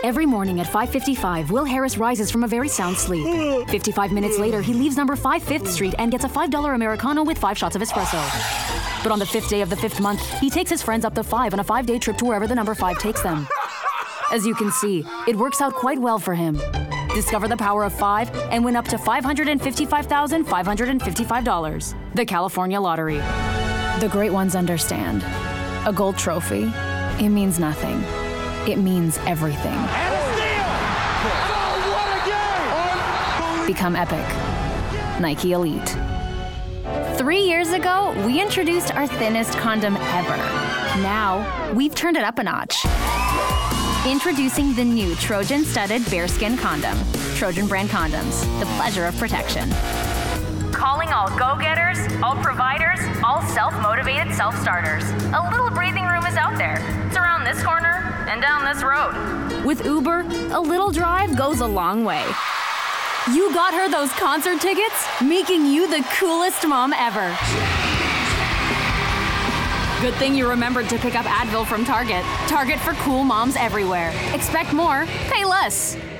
Every morning at 5:55, Will Harris rises from a very sound sleep. 55 minutes later, he leaves number 5 5th Street and gets a $5 Americano with 5 shots of espresso. But on the 5th day of the 5th month, he takes his friends up the 5 on a 5-day trip to wherever the number 5 takes them. As you can see, it works out quite well for him. Discover the power of 5 and win up to $555,555. The California Lottery. The great ones understand. A gold trophy, it means nothing. It means everything. And a steal! Oh, what a game! Become epic. Nike Elite. 3 years ago, we introduced our thinnest condom ever. Now, we've turned it up a notch. Introducing the new Trojan-studded bearskin condom. Trojan brand condoms, the pleasure of protection. Calling all go-getters, all providers, all self-motivated self-starters. A little breathing room is out there. It's around this corner and down this road. With Uber, a little drive goes a long way. You got her those concert tickets, making you the coolest mom ever. Good thing you remembered to pick up Advil from Target. Target for cool moms everywhere. Expect more, pay less.